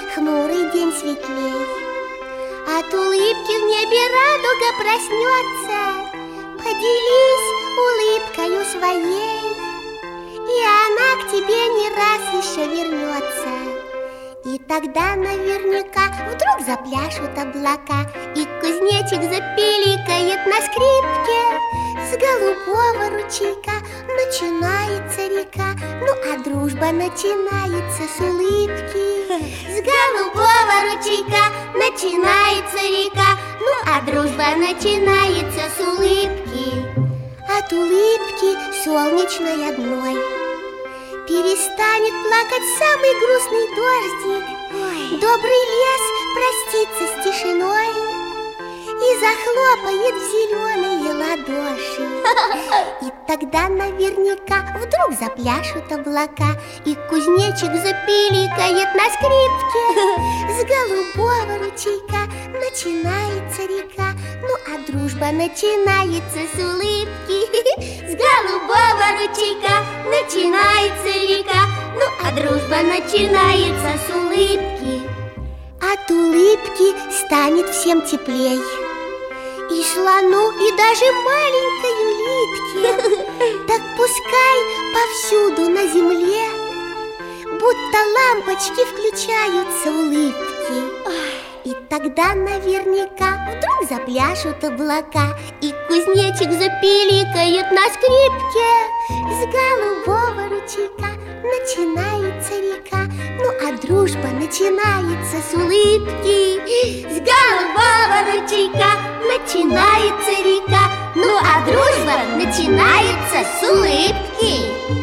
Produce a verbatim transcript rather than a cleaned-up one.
хмурый день светлей. От улыбки в небе радуга проснется. Поделись улыбкою своей, и она к тебе не раз еще вернется. И тогда наверняка вдруг запляшут облака, и кузнечик запиликает на скрипке. С голубого ручейка начинается река, ну а дружба начинается с улыбки. С голубого ручейка начинается река, ну а дружба начинается с улыбки. От улыбки солнечной одной перестанет плакать самый грустный дождик. Ой. Добрый лес простится с тишиной и захлопает в зеленые ладоши. И тогда наверняка вдруг запляшут облака, и кузнечик запиликает на скрипке. С голубого ручейка начинается река, ну а дружба начинается с улыбки. С голубого ручейка начинается река, ну а дружба начинается с улыбки. От улыбки станет всем теплей, и слону, и даже маленькой улитке. Так пускай повсюду на земле будто лампочки включаются улыбки. И тогда наверняка вдруг запляшут облака, и кузнечик запиликает на скрипке. С голубого ручейка начинается река, ну а дружба начинается с улыбки. С голубого ручейка начинается река, ну а дружба начинается с улыбки.